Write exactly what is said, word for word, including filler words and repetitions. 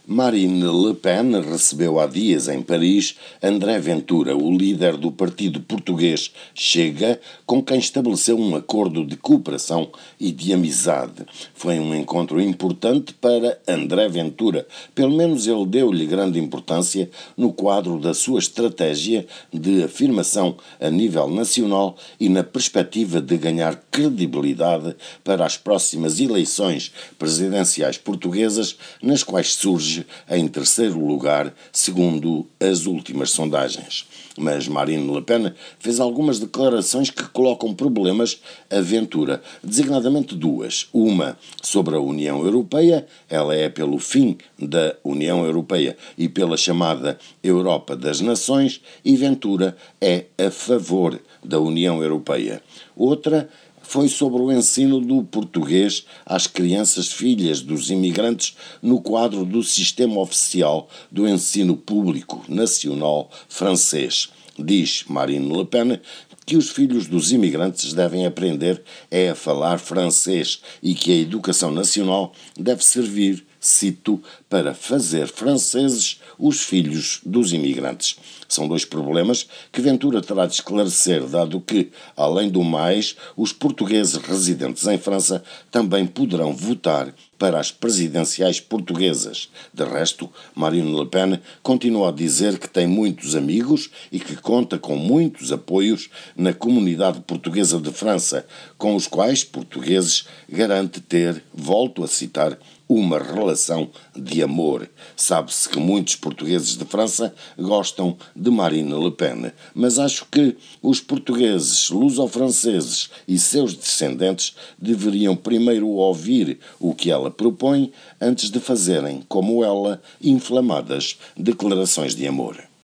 Marine Le Pen recebeu há dias em Paris André Ventura, o líder do partido português Chega, com quem estabeleceu um acordo de cooperação e de amizade. Foi um encontro importante para André Ventura, pelo menos ele deu-lhe grande importância no quadro da sua estratégia de afirmação a nível nacional e na perspectiva de ganhar credibilidade para as próximas eleições presidenciais portuguesas, nas quais surge em terceiro lugar, segundo as últimas sondagens. Mas Marine Le Pen fez algumas declarações que colocam problemas à Ventura, designadamente duas. Uma sobre a União Europeia, ela é pelo fim da União Europeia e pela chamada Europa das Nações, e Ventura é a favor da União Europeia. Outra foi sobre o ensino do português às crianças filhas dos imigrantes no quadro do sistema oficial do ensino público nacional francês. Diz Marine Le Pen que os filhos dos imigrantes devem aprender é a falar francês e que a educação nacional deve servir, cito, para fazer franceses os filhos dos imigrantes. São dois problemas que Ventura terá de esclarecer, dado que, além do mais, os portugueses residentes em França também poderão votar para as presidenciais portuguesas. De resto, Marine Le Pen continua a dizer que tem muitos amigos e que conta com muitos apoios na comunidade portuguesa de França, com os quais portugueses garante ter, volto a citar, uma relação de amor. Sabe-se que muitos portugueses de França gostam de Marine Le Pen, mas acho que os portugueses, luso-franceses e seus descendentes deveriam primeiro ouvir o que ela propõe antes de fazerem, como ela, inflamadas declarações de amor.